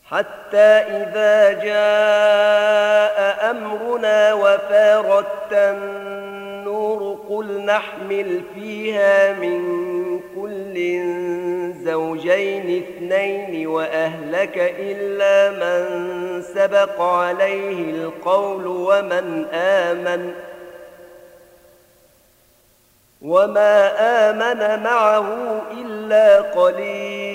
حتى إذا جاء أمرنا وفارت النور قل نحمل فيها من كل زوجين اثنين وأهلك إلا من سبق عليه القول وما آمن معه إلا قليل